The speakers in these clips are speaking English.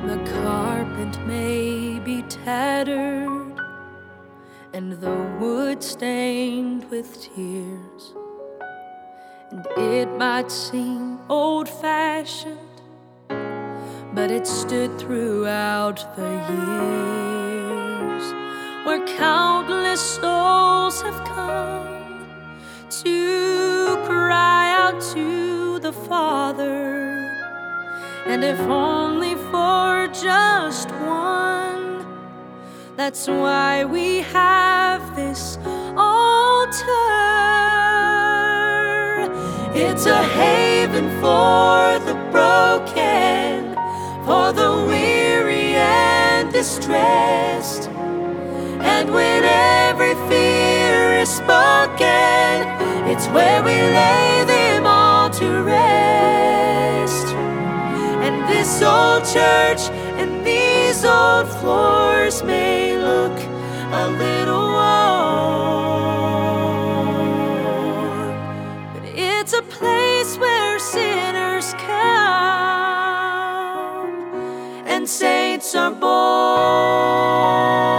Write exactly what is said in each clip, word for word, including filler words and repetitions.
The carpet may be tattered and the wood stained with tears, and it might seem old-fashioned, but it stood throughout the years, where countless souls have come to cry out to the Father, and if only for just one. That's why we have this altar. It's a haven for the broken, for the weary and distressed. And when every fear is spoken, it's where we lay them all to rest. And this old church and these old floors may look a little worn, but it's a place where sinners come and saints are born.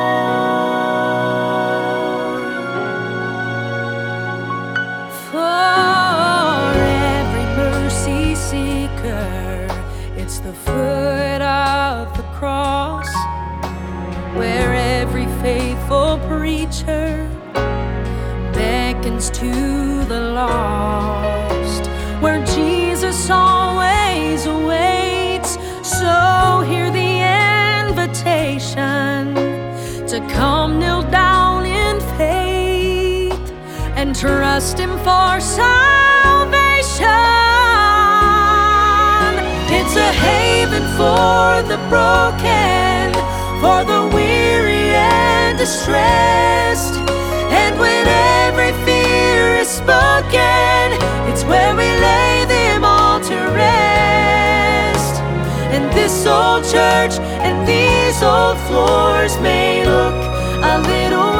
For every mercy seeker, it's the foot of the cross, where every faithful preacher beckons to the lost, where Jesus always awaits. So hear the invitation to come kneel down in faith and trust Him for salvation. It's a haven for the broken, for the weary and distressed. And when every fear is spoken, it's where we lay them all to rest. And this old church and these old floors may look a little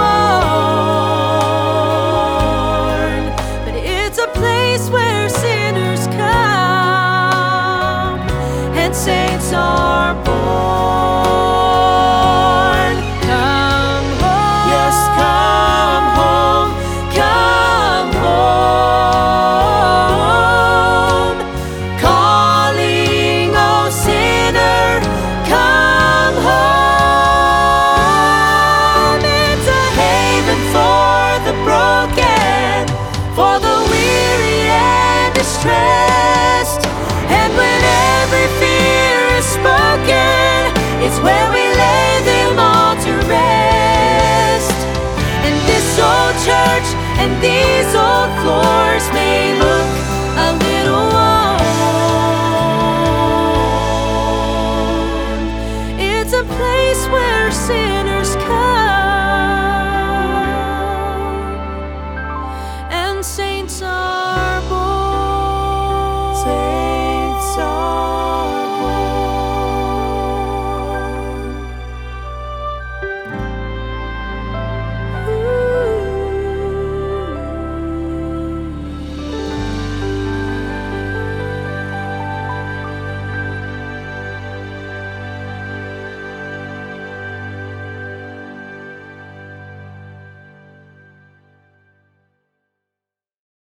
worn, but it's a place where sinners come and saints are born. Come home, yes, come home, come home. Calling, oh sinner, come home. It's a haven for the broken, for the weary and distressed. And when every fear is spoken, it's where we lay them all to rest. And this old church and these